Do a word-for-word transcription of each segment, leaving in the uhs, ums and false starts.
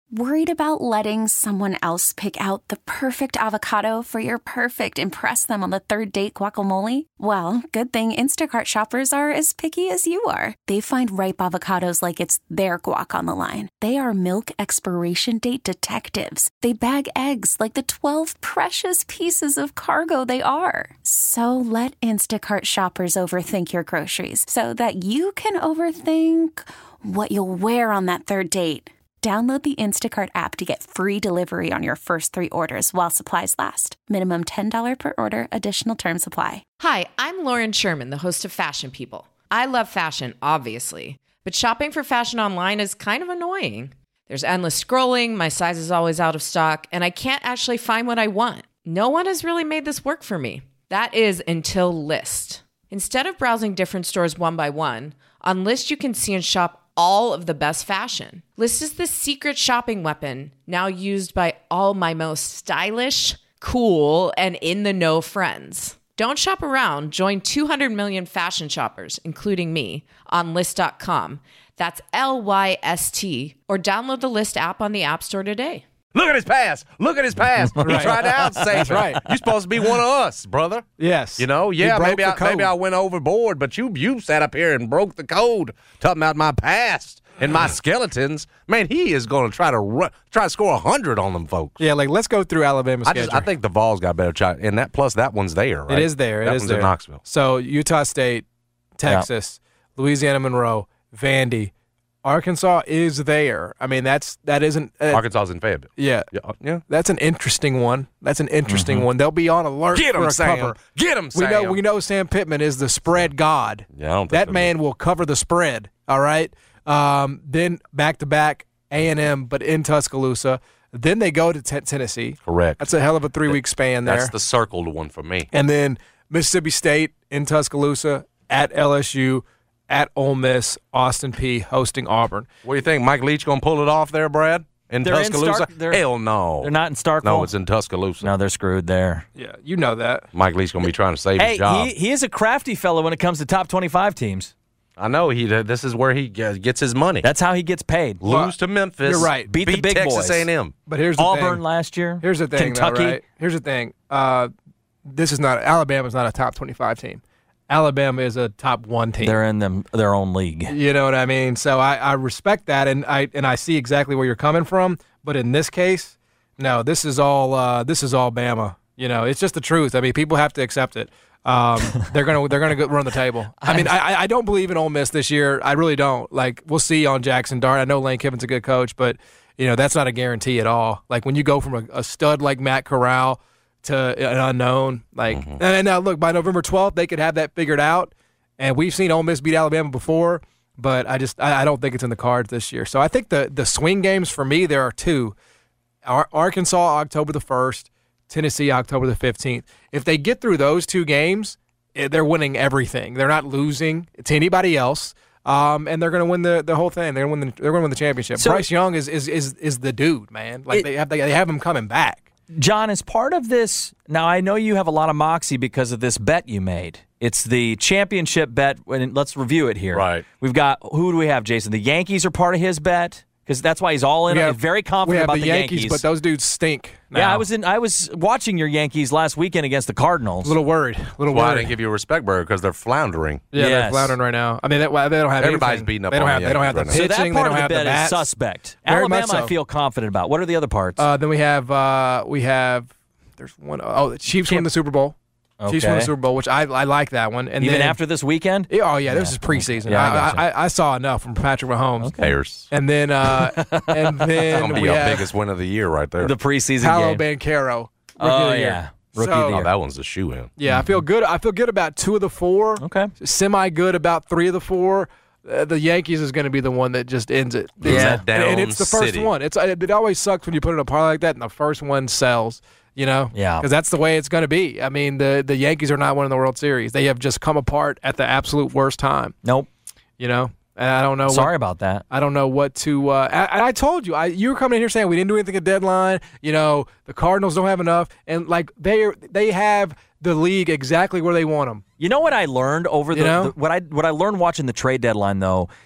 Worried about letting someone else pick out the perfect avocado for your perfect impress them on the third date guacamole? Well, good thing Instacart shoppers are as picky as you are. They find ripe avocados like it's their guac on the line. They are milk expiration date detectives. They bag eggs like the twelve precious pieces of cargo they are. So let Instacart shoppers overthink your groceries so that you can overthink what you'll wear on that third date. Download the Instacart app to get free delivery on your first three orders while supplies last. Minimum ten dollars per order. Additional terms apply. Hi, I'm Lauren Sherman, the host of Fashion People. I love fashion, obviously, but shopping for fashion online is kind of annoying. There's endless scrolling, my size is always out of stock, and I can't actually find what I want. No one has really made this work for me. That is until Lyst. Instead of browsing different stores one by one, on Lyst you can see and shop all of the best fashion. Lyst is the secret shopping weapon now used by all my most stylish, cool, and in-the-know friends. Don't shop around. Join two hundred million fashion shoppers, including me, on Lyst dot com. That's L Y S T. Or download the Lyst app on the App Store today. Look at his pass. Look at his pass. He Right. tried to outsave That's it. right. You're supposed to be one of us, brother. Yes. You know, He yeah, broke maybe the I, code. maybe I went overboard, but you you sat up here and broke the code, talking about my past and my skeletons. Man, he is going to try to run, try to score one hundred on them folks. Yeah, like, let's go through Alabama's I schedule. just I think the Vols got better shot, and that plus that one's there, right? It is there. It that is one's there. in Knoxville. So, Utah State, Texas, Louisiana Monroe, Vandy, Arkansas is there. I mean, that's that isn't uh, Arkansas's in Fayetteville. yeah. Yeah, yeah. That's an interesting one. That's an interesting one. They'll be on alert Get for him, a Sam. cover. Get him, We Sam. know we know Sam Pittman is the spread god. Yeah, I don't think That so. man will cover the spread. All right. Um, then back to back A and M, but in Tuscaloosa. Then they go to t- Tennessee. Correct. That's a hell of a three week span there. That's the circled one for me. And then Mississippi State in Tuscaloosa, at L S U, at Ole Miss, Austin Peay hosting Auburn. What do you think? Mike Leach going to pull it off there, Brad? In They're in Tuscaloosa? Stark- they're- Hell no. They're not in Starkville? No, it's in Tuscaloosa. No, they're screwed there. Yeah, you know that. Mike Leach going to be trying to save Hey, his job. he, he is a crafty fellow when it comes to top twenty-five teams. I know. He. This is where he gets his money. That's how he gets paid. Lose to Memphis. You're right. Beat the big Texas boys. A and M. But here's the Auburn thing. last year. Here's the thing, though, Kentucky. right? Here's the thing. Uh, this is not Alabama's not a top twenty-five team. Alabama is a top one team. They're in them, their own league. You know what I mean? So I, I respect that, and I and I see exactly where you're coming from. But in this case, no, this is all uh, this is all Bama. You know, it's just the truth. I mean, people have to accept it. Um, they're gonna they're gonna go run the table. I mean, I I don't believe in Ole Miss this year. I really don't. Like, we'll see on Jackson Dart. I know Lane Kiffin's a good coach, but you know that's not a guarantee at all. Like when you go from a, a stud like Matt Corral to an unknown, like Mm-hmm. and now look, by November twelfth they could have that figured out. And we've seen Ole Miss beat Alabama before, but I just I, I don't think it's in the cards this year. So I think the the swing games for me there are two: Ar- Arkansas October the first, Tennessee October the fifteenth. If they get through those two games, eh, they're winning everything. They're not losing to anybody else, um, and they're going to win the, the whole thing. They're going to win the they're going to win the championship. So- Bryce Young is is is is the dude, man. Like It- they have they, they have him coming back. John, as part of this, now I know you have a lot of moxie because of this bet you made. It's the championship bet. And let's review it here. Right. We've got, who do we have, Jason? The Yankees are part of his bet because that's why he's all in. We He's have- very We confident have about the the Yankees, Yankees. but those dudes stink. yeah, now. I was in. I was watching your Yankees last weekend against the Cardinals. a little worried. A little Well, I worried. didn't give you a respect burger because they're floundering. Yeah, they're Yes. floundering right now. I mean, they, well, they don't have Everybody's anything. beating up They don't on have. the They don't have the Yankees so right now. pitching. that part they of don't the have bet the is bats. suspect. Very much Alabama, I so. feel confident about. What are the other parts? Uh, then we have. Uh, we have. There's one oh the Chiefs won the Super Bowl. Chiefs won the Okay. Super Bowl, which I I like that one. And Even then, after this weekend? Yeah, oh yeah, this is preseason. Yeah, I I, gotcha. I, I I saw enough from Patrick Mahomes. Bears. And then uh, and That's then going to be we our have biggest win of the year right there. The preseason Paolo game. Banchero. Rookie Oh, of the year. yeah. Rookie So- of the oh, year. that one's a shoe-in. Yeah, I feel good. I feel good about two of the four. Okay. Semi good about three of the four. Uh, the Yankees is going to be the one that just ends it. Yeah. And- Down and it's the first city. one. It's it, it always sucks when you put it in a parlay like that and the first one sells. You know, Yeah. because that's the way it's going to be. I mean, the the Yankees are not winning the World Series. They have just come apart at the absolute worst time. Nope. You know, and I don't know. Sorry What, about that. I don't know what to. Uh, and I told you, I you were coming in here saying we didn't do anything at deadline. You know, the Cardinals don't have enough, and like they are, they have the league exactly where they want them. You know what I learned over the, You know? the what I what I learned watching the trade deadline though.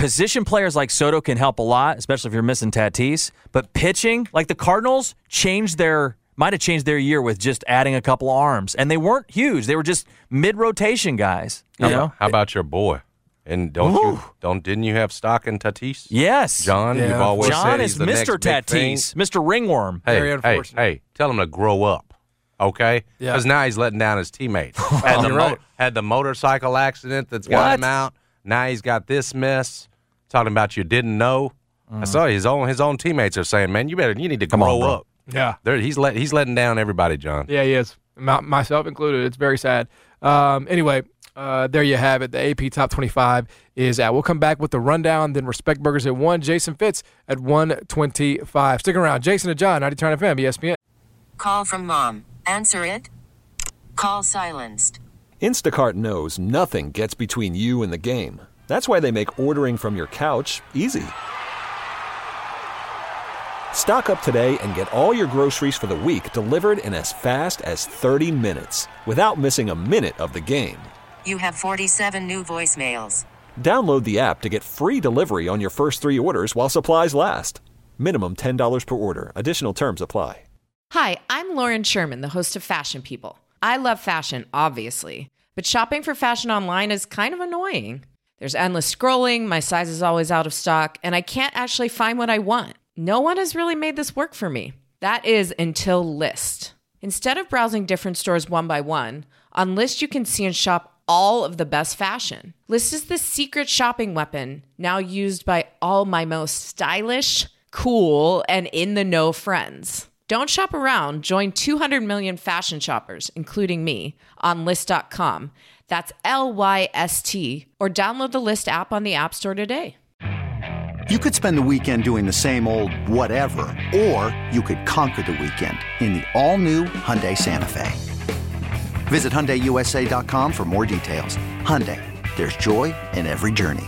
position players like Soto can help a lot, especially if you're missing Tatis. But pitching, like the Cardinals, changed their might have changed their year with just adding a couple arms, and they weren't huge. They were just mid-rotation guys. You how, know, how about your boy? And don't Ooh. you don't didn't you have stock in Tatis? yes, John, Yeah. you've always John said is he's the Mister next big thing. Tatis, Mister Ringworm. Hey, Very hey, unfortunate. hey, tell him to grow up, okay? Yeah. Because now he's letting down his teammates. had, the You're right. had the motorcycle accident that's got What? him out. Now he's got this mess. Talking about you didn't know. I saw his own his own teammates are saying, man, you better you need to Come on, grow bro. up. Yeah. They're, he's let he's letting down everybody, John. Yeah, he is. My, myself included. It's very sad. Um, anyway, uh, there you have it. The A P Top twenty-five is out. We'll come back with the rundown, then Respect Burgers at one, Jason Fitz at one twenty-five. Stick around. Jason and John, ninety Turn F M, E S P N. Call from mom. Answer it. Call silenced. Instacart knows nothing gets between you and the game. That's why they make ordering from your couch easy. Stock up today and get all your groceries for the week delivered in as fast as thirty minutes without missing a minute of the game. You have forty-seven new voicemails. Download the app to get free delivery on your first three orders while supplies last. Minimum ten dollars per order. Additional terms apply. Hi, I'm Lauren Sherman, the host of Fashion People. I love fashion, obviously, but shopping for fashion online is kind of annoying. There's endless scrolling, my size is always out of stock, and I can't actually find what I want. No one has really made this work for me. That is until Lyst. Instead of browsing different stores one by one, on Lyst you can see and shop all of the best fashion. Lyst is the secret shopping weapon now used by all my most stylish, cool, and in-the-know friends. Don't shop around. Join two hundred million fashion shoppers, including me, on Lyst dot com. That's L Y S T, or download the Lyst app on the App Store today. You could spend the weekend doing the same old whatever, or you could conquer the weekend in the all-new Hyundai Santa Fe. Visit Hyundai U S A dot com for more details. Hyundai, there's joy in every journey.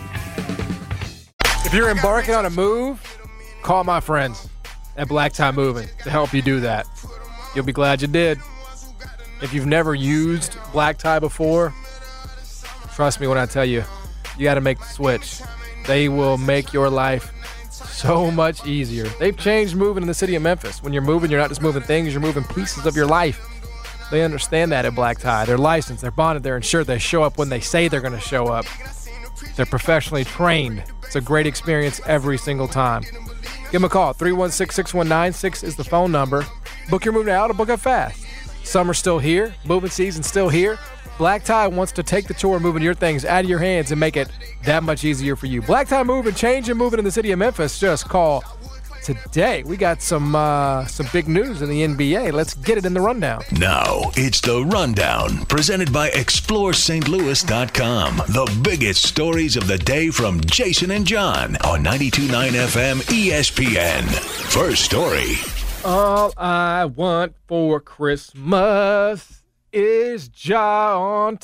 If you're embarking on a move, call my friends at Black Tie Moving to help you do that. You'll be glad you did. If you've never used Black Tie before, trust me when I tell you, you got to make the switch. They will make your life so much easier. They've changed moving in the city of Memphis. When you're moving, you're not just moving things, you're moving pieces of your life. They understand that at Black Tie. They're licensed, they're bonded, they're insured. They show up when they say they're going to show up. They're professionally trained. It's a great experience every single time. Give them a call. three one six, six one nine six is the phone number. Book your move now to book up fast. Summer's still here. Moving season's still here. Black Tie wants to take the chore of moving your things out of your hands and make it that much easier for you. Black Tie Moving, change and moving in the city of Memphis. Just call today. We got some uh, some big news in the N B A. Let's get it in the rundown. Now it's the Rundown, presented by Explore St Louis dot com. The biggest stories of the day from Jason and John on ninety-two point nine F M E S P N. First story. All I want for Christmas is Ja on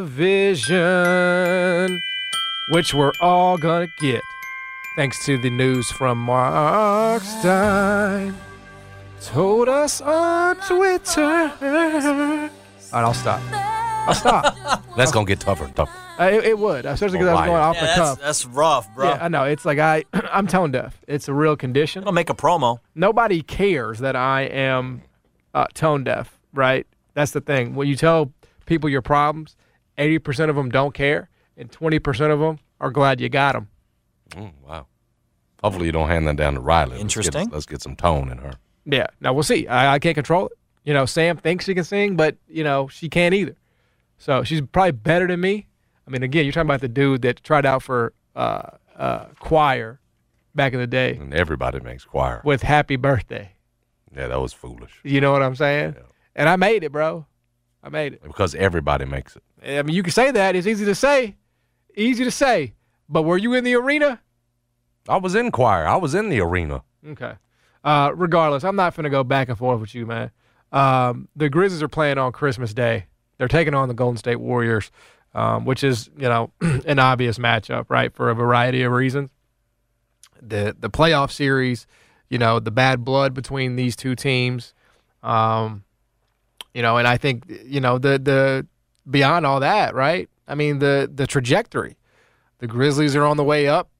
television, which we're all gonna get. Thanks to the news from Mark Stein. Told us on Twitter. All right, I'll stop. I'll stop. That's gonna get tougher and tougher. Uh, it, it would, especially because I was going off Yeah, the that's, cuff. that's rough, bro. Yeah, I know. It's like I, I'm tone deaf. It's a real condition. I'll make a promo. Nobody cares that I am uh, tone deaf, right? That's the thing. When you tell people your problems, eighty percent of them don't care, and twenty percent of them are glad you got them. Mm, wow. Hopefully you don't hand that down to Riley. Let's Interesting. get, let's get some tone in her. Yeah. Now, we'll see. I, I can't control it. You know, Sam thinks she can sing, but, you know, she can't either. So she's probably better than me. I mean, again, you're talking about the dude that tried out for uh, uh, choir back in the day And everybody makes choir. with Happy Birthday. Yeah, that was foolish. You know what I'm saying? Yeah. And I made it, bro. I made it. Because everybody makes it. I mean, you can say that. It's easy to say. Easy to say. But were you in the arena? I was in choir. I was in the arena. Okay. Uh, regardless, I'm not going to go back and forth with you, man. Um, the Grizzlies are playing on Christmas Day. They're taking on the Golden State Warriors, um, which is, you know, an obvious matchup, right, for a variety of reasons. The the playoff series, you know, the bad blood between these two teams, um, you know, and I think, you know, the the beyond all that, right? I mean, the the trajectory. The Grizzlies are on the way up.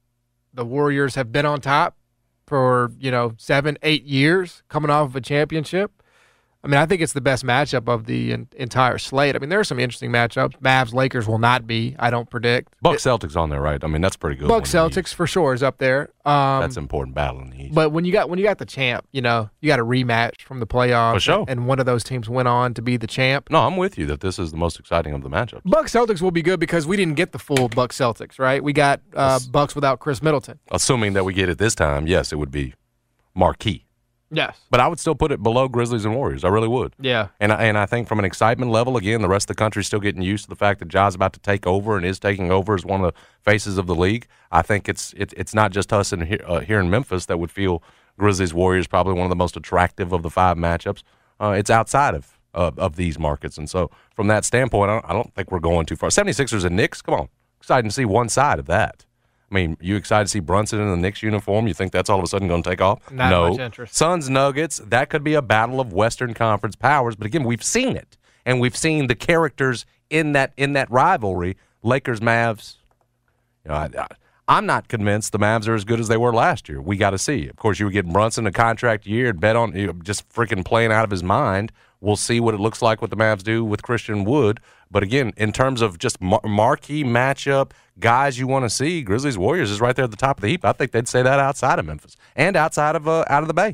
the Warriors have been on top for, you know, seven, eight years coming off of a championship. I mean, I think it's the best matchup of the in, entire slate. I mean, there are some interesting matchups. Mavs, Lakers will not be, I don't predict. Bucks, Celtics on there, right? I mean, that's pretty good. Bucks, Celtics for sure is up there. Um, that's an important battle in the East. But when you got when you got the champ, you know, you got a rematch from the playoffs. For sure. And one of those teams went on to be the champ. No, I'm with you that this is the most exciting of the matchups. Bucks, Celtics will be good because we didn't get the full Bucks, Celtics, right? We got uh, Bucks without Chris Middleton. Assuming that we get it this time, yes, it would be marquee. Yes. But I would still put it below Grizzlies and Warriors. I really would. Yeah. And I, and I think from an excitement level, again, the rest of the country is still getting used to the fact that Ja's about to take over and is taking over as one of the faces of the league. I think it's it, it's not just us in here, uh, here in Memphis that would feel Grizzlies Warriors probably one of the most attractive of the five matchups. Uh, it's outside of, of of these markets. And so from that standpoint, I don't, I don't think we're going too far. seventy-sixers and Knicks, come on. Exciting to see one side of that. I mean, you excited to see Brunson in the Knicks uniform? You think that's all of a sudden going to take off? Not no. much interest. Suns, Nuggets, that could be a battle of Western Conference powers. But again, we've seen it, and we've seen the characters in that in that rivalry. Lakers, Mavs. You know, I, I, I'm not convinced the Mavs are as good as they were last year. We got to see. Of course, you would get Brunson a contract year and bet on you know, just freaking playing out of his mind. We'll see what it looks like what the Mavs do with Christian Wood. But again, in terms of just mar- marquee matchup, guys you want to see, Grizzlies Warriors is right there at the top of the heap. I think they'd say that outside of Memphis and outside of uh, out of the Bay.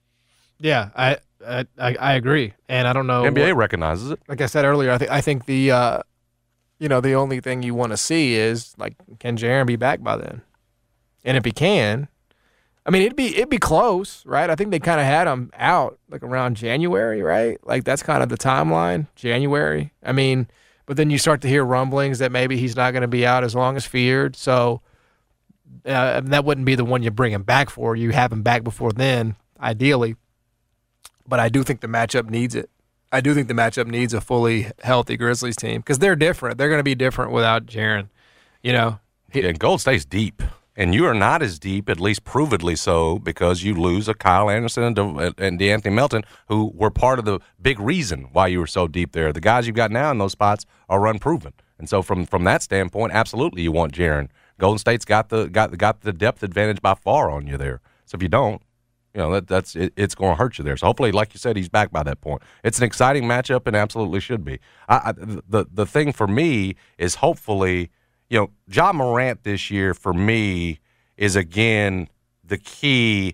Yeah, I, I I agree, and I don't know. N B A what, recognizes it. Like I said earlier, I think I think the uh, you know the only thing you want to see is like can Jaren be back by then, and if he can. I mean, it'd be it'd be close, right? I think they kind of had him out like around January, right? Like that's kind of the timeline, January. I mean, but then you start to hear rumblings that maybe he's not going to be out as long as feared. So uh, that wouldn't be the one you bring him back for. You have him back before then, ideally. But I do think the matchup needs it. I do think the matchup needs a fully healthy Grizzlies team because they're different. They're going to be different without Jaren. You know, he, yeah, Gold State's deep. And you are not as deep, at least provedly so, because you lose a Kyle Anderson and, De- and DeAnthony Melton, who were part of the big reason why you were so deep there. The guys you've got now in those spots are unproven. And so from, from that standpoint, absolutely you want Jaren. Golden State's got the got got the depth advantage by far on you there. So if you don't, you know, that, that's it, it's going to hurt you there. So hopefully, like you said, he's back by that point. It's an exciting matchup and absolutely should be. I, I, the, the thing for me is hopefully – you know, Ja Morant this year for me is, again, the key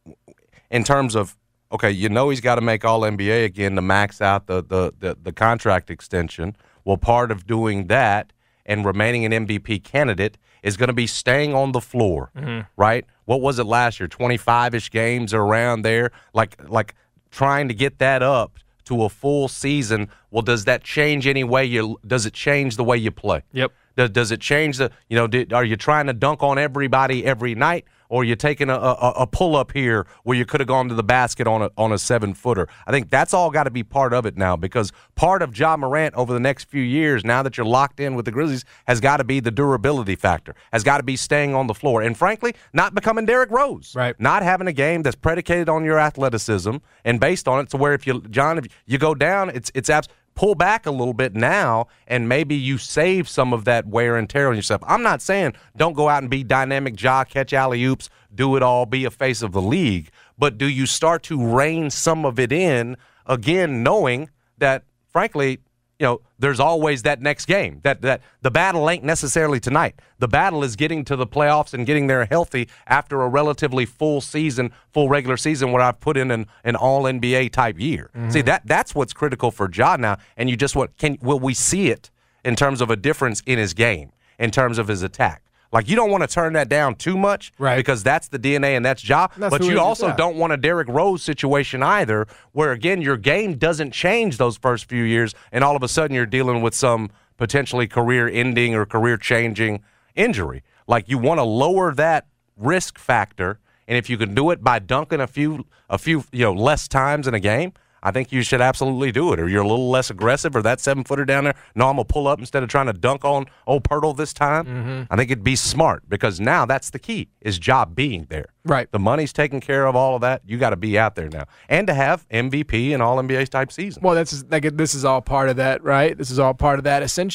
in terms of, okay, you know he's got to make All N B A again to max out the, the, the, the contract extension. Well, part of doing that and remaining an M V P candidate is going to be staying on the floor, mm-hmm. right? What was it last year, twenty-five-ish games or around there? Like, like trying to get that up to a full season. Well, does that change any way you – does it change the way you play? Yep. Does, does it change the, you know, did, are you trying to dunk on everybody every night, or are you taking a, a, a pull-up here where you could have gone to the basket on a on a seven-footer? I think that's all got to be part of it now, because part of Ja Morant over the next few years, now that you're locked in with the Grizzlies, has got to be the durability factor, has got to be staying on the floor, and frankly, not becoming Derrick Rose. Right. Not having a game that's predicated on your athleticism and based on it, to where if you, John, if you go down, it's it's absolutely, pull back a little bit now, and maybe you save some of that wear and tear on yourself. I'm not saying don't go out and be dynamic Ja, catch alley-oops, do it all, be a face of the league, but do you start to rein some of it in, again, knowing that, frankly, you know, there's always that next game. That that the battle ain't necessarily tonight. The battle is getting to the playoffs and getting there healthy after a relatively full season, full regular season, where I've put in an, an all N B A type year. Mm-hmm. See, that that's what's critical for Ja now. And you just want can will we see it in terms of a difference in his game, in terms of his attack? Like, you don't want to turn that down too much, right? Because that's the D N A and that's Ja. That's but you also yeah. don't want a Derrick Rose situation either, where, again, your game doesn't change those first few years, and all of a sudden you're dealing with some potentially career-ending or career-changing injury. Like, you want to lower that risk factor, and if you can do it by dunking a few, a few, you know, less times in a game, I think you should absolutely do it. Or you're a little less aggressive, or that seven-footer down there, no, I'm going to pull up instead of trying to dunk on old Pirtle this time. Mm-hmm. I think it'd be smart, because now that's the key, is Ja being there. Right. The money's taken care of, all of that. You got to be out there now. And to have M V P and all N B A type season. Well, that's like this is all part of that, right? This is all part of that ascension.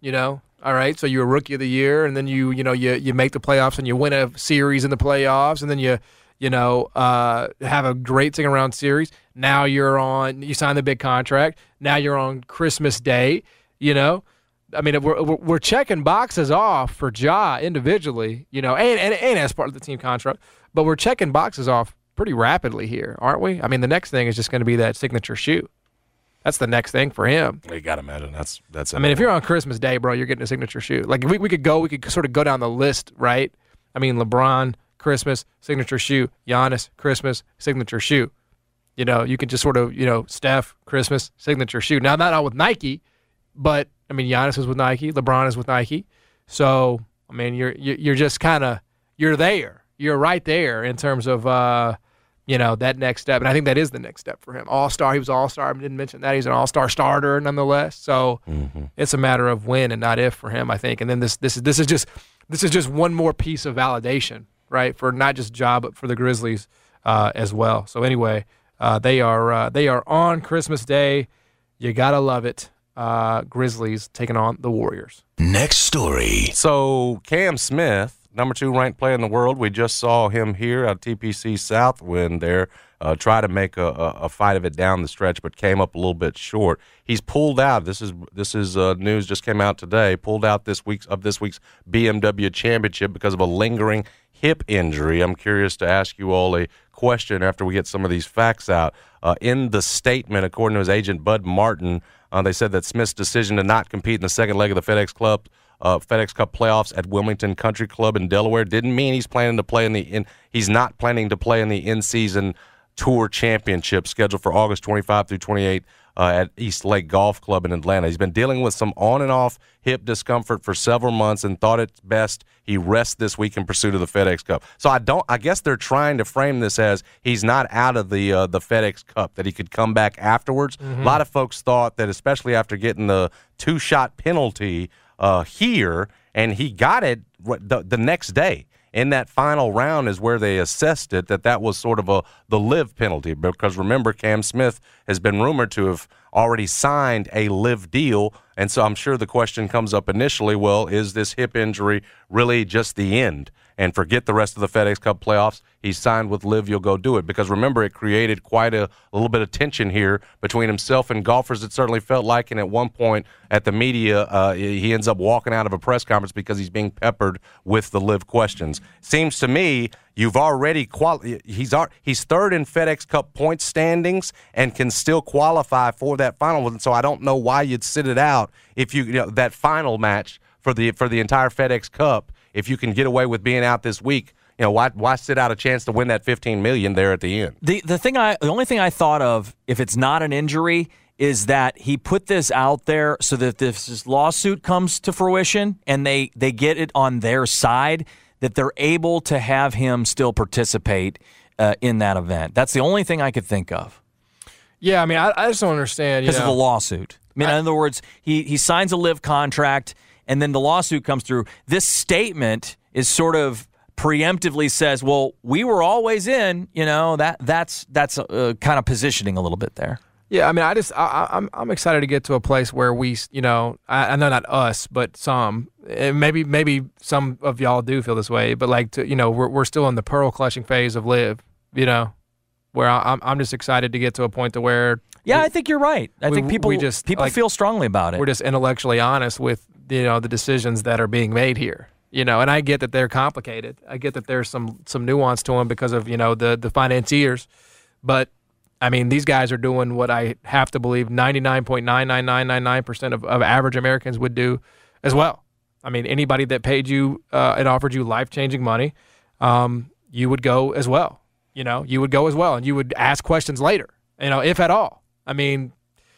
you know. All right, so you're a rookie of the year, and then you, you know, you you make the playoffs and you win a series in the playoffs, and then you, you know, uh, have a great second round series. Now you're on, you sign the big contract. Now you're on Christmas Day, you know. I mean, we're we're checking boxes off for Ja individually, you know, and, and and as part of the team contract, but we're checking boxes off pretty rapidly here, aren't we? I mean, the next thing is just going to be that signature shoe. That's the next thing for him. You got to imagine that's that's. I mean, if you're on Christmas Day, bro, you're getting a signature shoe. Like we we could go, we could sort of go down the list, right? I mean, LeBron, Christmas, signature shoe. Giannis, Christmas, signature shoe. You know, you can just sort of, you know, Steph, Christmas, signature shoe. Now, not all with Nike, but I mean, Giannis is with Nike, LeBron is with Nike. So, I mean, you're you're just kind of you're there. You're right there in terms of. Uh, You know, that next step. And I think that is the next step for him. All-star, he was all-star. I didn't mention that. He's an all-star starter nonetheless. So mm-hmm. It's a matter of when and not if for him, I think. And then this this is this is just this is just one more piece of validation, right, for not just Ja, but for the Grizzlies uh, as well. So anyway, uh, they are uh, they are on Christmas Day. You got to love it. Uh, Grizzlies taking on the Warriors. Next story. So Cam Smith, number two ranked player in the world. We just saw him here at T P C Southwind there uh, try to make a, a, a fight of it down the stretch, but came up a little bit short. He's pulled out. This is this is uh, news just came out today. Pulled out this week's of this week's B M W Championship because of a lingering hip injury. I'm curious to ask you all a question after we get some of these facts out. Uh, in the statement, according to his agent Bud Martin, uh, they said that Smith's decision to not compete in the second leg of the FedEx Club. Uh, FedEx Cup playoffs at Wilmington Country Club in Delaware didn't mean he's planning to play in the in, he's not planning to play in the in-season Tour Championship scheduled for August twenty-fifth through twenty-eighth uh, at East Lake Golf Club in Atlanta. He's been dealing with some on and off hip discomfort for several months and thought it best he rest this week in pursuit of the FedEx Cup. So I don't. I guess they're trying to frame this as he's not out of the uh, the FedEx Cup, that he could come back afterwards. Mm-hmm. A lot of folks thought that, especially after getting the two shot penalty Uh, here, and he got it the, the next day. In that final round is where they assessed it, that that was sort of a the live penalty. Because remember, Cam Smith has been rumored to have already signed a live deal, and so I'm sure the question comes up initially, well, is this hip injury really just the end? And forget the rest of the FedEx Cup playoffs. He's signed with Live, you'll go do it. Because remember, it created quite a, a little bit of tension here between himself and golfers, it certainly felt like. And at one point at the media, uh, he ends up walking out of a press conference because he's being peppered with the Live questions. Seems to me you've already quali- he's he's third in FedEx Cup point standings and can still qualify for that final one. So I don't know why you'd sit it out if you, you know, that final match for the for the entire FedEx Cup. If you can get away with being out this week, you know, why why sit out a chance to win that fifteen million dollars there at the end? The the thing I the only thing I thought of, if it's not an injury, is that he put this out there so that if this lawsuit comes to fruition and they, they get it on their side, that they're able to have him still participate uh, in that event. That's the only thing I could think of. Yeah, I mean, I, I just don't understand. Because of the lawsuit. I mean, I, in other words, he, he signs a live contract, and then the lawsuit comes through. This statement is sort of preemptively says, well, we were always in, you know, that that's that's uh, kind of positioning a little bit there. Yeah, I mean, I just I, I'm I'm excited to get to a place where we, you know, I, I know not us, but some, and maybe maybe some of y'all do feel this way, but like to, you know, we're we're still in the pearl clutching phase of Live, you know, where I'm I'm just excited to get to a point to where. Yeah, we, I think you're right. I we, think people we just people like, feel strongly about it. We're just intellectually honest with, you know, the decisions that are being made here. You know, and I get that they're complicated. I get that there's some some nuance to them because of, you know, the the financiers. But, I mean, these guys are doing what I have to believe ninety-nine point nine nine nine nine nine percent of, of average Americans would do as well. I mean, anybody that paid you uh, and offered you life-changing money, um, you would go as well. You know, you would go as well, and you would ask questions later, you know, if at all. I mean,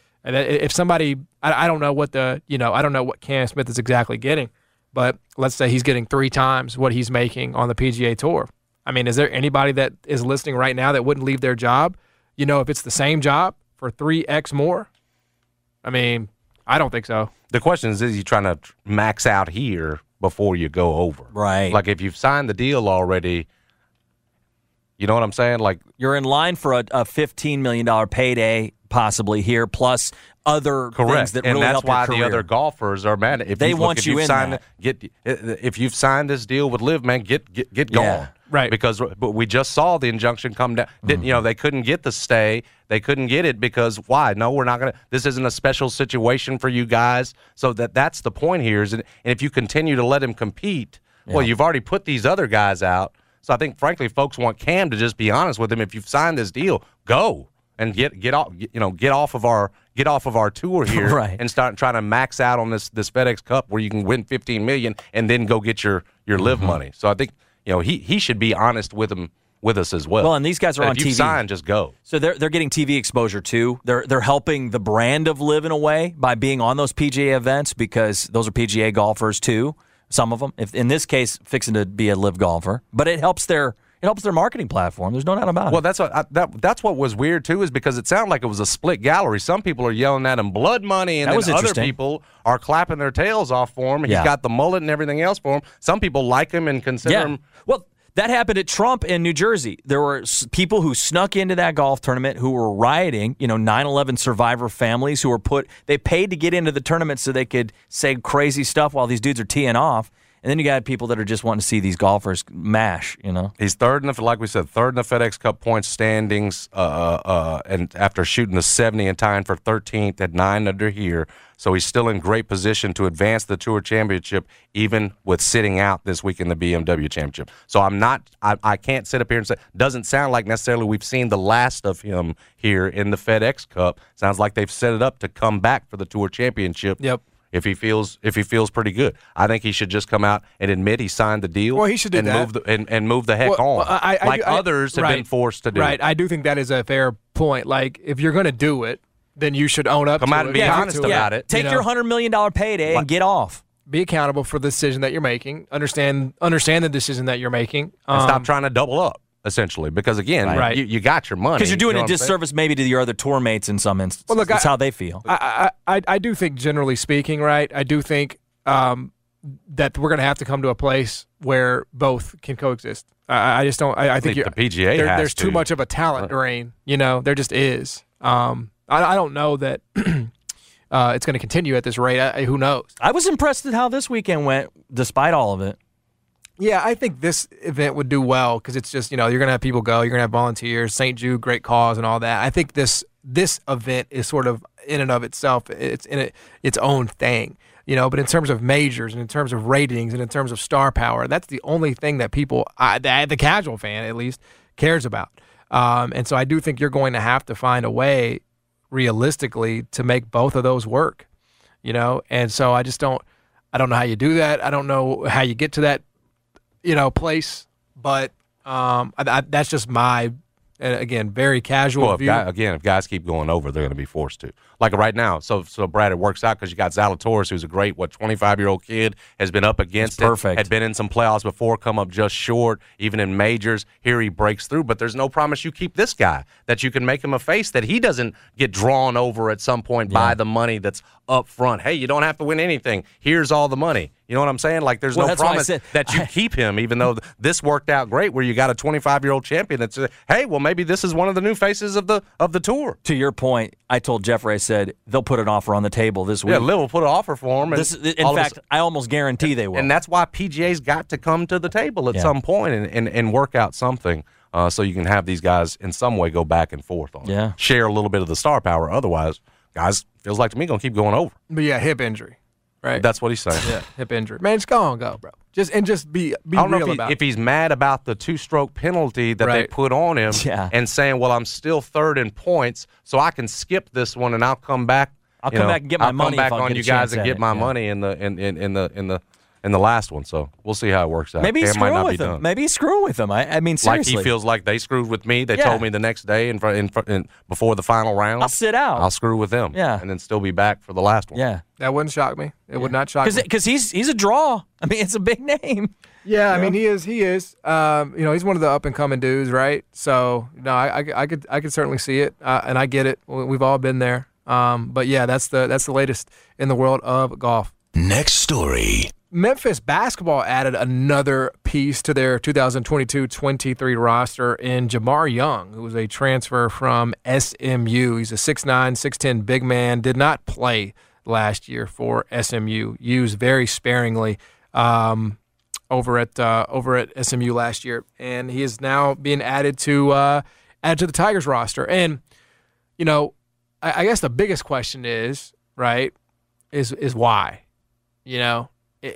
if somebody, I, I don't know what the, you know, I don't know what Cam Smith is exactly getting. But let's say he's getting three times what he's making on the P G A Tour. I mean, is there anybody that is listening right now that wouldn't leave their job, you know, if it's the same job for three X more? I mean, I don't think so. The question is, is you trying to max out here before you go over? Right. Like if you've signed the deal already, you know what I'm saying? Like you're in line for a, a fifteen million dollars payday possibly here, plus other Correct. things that and really that's help why your career. the other golfers are mad. If They you, want look, if you you've in signed, that. Get if you've signed this deal with Liv, man, get get get going. Yeah. Right. Because but we just saw the injunction come down. Didn't Mm-hmm. you know they couldn't get the stay? They couldn't get it because why? No, we're not gonna. This isn't a special situation for you guys. So that that's the point here. Is and if you continue to let him compete, well, you've already put these other guys out. So I think, frankly, folks want Cam to just be honest with him. If you've signed this deal, go and get get off. You know, get off of our get off of our tour here Right. and start trying to max out on this this FedEx Cup where you can win fifteen million dollars and then go get your your live Mm-hmm. money. So I think you know he he should be honest with him with us as well. Well, and these guys are That on if T V. you sign, just go. So they're they're getting T V exposure too. They're they're helping the brand of Liv in a way by being on those P G A events because those are P G A golfers too. Some of them, if in this case, fixing to be a Liv golfer, but it helps their it helps their marketing platform. There's no doubt about Well, it. that's what I, that that's what was weird too, is because it sounded like it was a split gallery. Some people are yelling at him blood money, and That then was other interesting. people are clapping their tails off for him. He's Yeah. got the mullet and everything else for him. Some people like him and consider Yeah. him. Well, that happened at Trump in New Jersey. There were s- people who snuck into that golf tournament who were rioting, you know, nine eleven survivor families who were put, they paid to get into the tournament so they could say crazy stuff while these dudes are teeing off. And then you got people that are just wanting to see these golfers mash, you know. He's third in the, like we said, third in the FedEx Cup points standings, uh, uh, and after shooting the seventy and tying for thirteenth at nine under here, so he's still in great position to advance the Tour Championship, even with sitting out this week in the B M W Championship. So I'm not, I, I can't sit up here and say, doesn't sound like necessarily we've seen the last of him here in the FedEx Cup. Sounds like they've set it up to come back for the Tour Championship. Yep. If he feels if he feels pretty good, I think he should just come out and admit he signed the deal. Well, he should do and that. move the and, and move the heck Well, on, well, I- I like do- I- others have been right. forced to do. Right. I do think that is a fair point. Like, if you're going to do it, then you should own up Come to out it. and be Yeah, honest to about it. Take You know? your one hundred million dollars payday and get off. Be accountable for the decision that you're making. Understand understand the decision that you're making. And Um, stop trying to double up, essentially, because again, Right. you, you got your money Because you're doing you know a what I'm saying? disservice maybe to your other tour mates in some instances. Well, look, That's I- how they feel. I, I, I, I do think, generally speaking, right, I do think um, that we're going to have to come to a place where both can coexist. I, I just don't. I, I think think you- the P G A there- has there's too to. much of a talent drain. You know, there just is. Um, I, I don't know that uh, it's going to continue at this rate. I, who knows? I was impressed at how this weekend went, despite all of it. Yeah, I think this event would do well because it's just, you know, you're going to have people go, you're going to have volunteers, Saint Jude, great cause and all that. I think this this event is sort of in and of itself, it's in it, its own thing, you know, but in terms of majors and in terms of ratings and in terms of star power, that's the only thing that people, I, the, the casual fan at least, cares about. Um, and so I do think you're going to have to find a way realistically to make both of those work, you know, and so I just don't, I don't know how you do that. I don't know how you get to that, you know, place, but um, I, I, that's just my, uh, again, very casual Well, if view. guy, again, if guys keep going over, they're going to be forced to. Like right now, so so Brad, it works out because you got Zalatoris, who's a great, what, twenty-five-year-old kid, has been up against That's it, perfect. had been in some playoffs before, come up just short, even in majors. Here he breaks through, but there's no promise you keep this guy, that you can make him a face, that he doesn't get drawn over at some point by the money that's up front. Hey, you don't have to win anything. Here's all the money. You know what I'm saying? Like, there's Well, no that's why I promise said- that you keep him, even though this worked out great, where you got a twenty-five-year-old champion that's, uh, hey, well, maybe this is one of the new faces of the of the tour. To your point, I told Jeffrey, I said, they'll put an offer on the table this week. Yeah, Liv will put an offer for him. And This, in all of a fact, I almost guarantee they will. And that's why P G A's got to come to the table at Yeah. some point and, and, and work out something uh, so you can have these guys in some way go back and forth on it. Yeah. Share a little bit of the star power. Otherwise, guys, feels like to me, going to keep going over. But yeah, hip injury, right? That's what he's saying. yeah, hip injury. Man, just go on, go, bro. Just and just be be I don't know real if, he, about if it. he's mad about the two-stroke penalty that they Right. put on him Yeah. and saying, well, I'm still third in points, so I can skip this one and I'll come back. I'll you come know, back and get my I'll money come if back I'll on get a you guys chance and at get it. my Yeah. money in the in, in, in the in the in the last one. So we'll see how it works out. Maybe he's Cam might screwing not be with them. done. Maybe he's screwing with them. I, I mean, Like seriously. he feels like they screwed with me. They Yeah. told me the next day in, fr- in, fr- in before the final round. I'll sit out. I'll screw with them. Yeah. and then still be back for the last one. Yeah. That wouldn't shock me. It would not shock me. Because he's, he's a draw. I mean, it's a big name. Yeah, I mean he is. He is. Um, you know, he's one of the up and coming dudes, right? So no, I, I, I could I could certainly see it, uh, and I get it. We- We've all been there. Um, but yeah, that's the that's the latest in the world of golf. Next story. Memphis basketball added another piece to their two thousand twenty-two twenty-three roster in Jamar Young, who was a transfer from S M U. He's a six nine, six ten big man, did not play last year for S M U, used very sparingly um, over at uh, over at S M U last year, and he is now being added to uh, added to the Tigers roster. And you know, I, I guess the biggest question is, right, is is why, you know.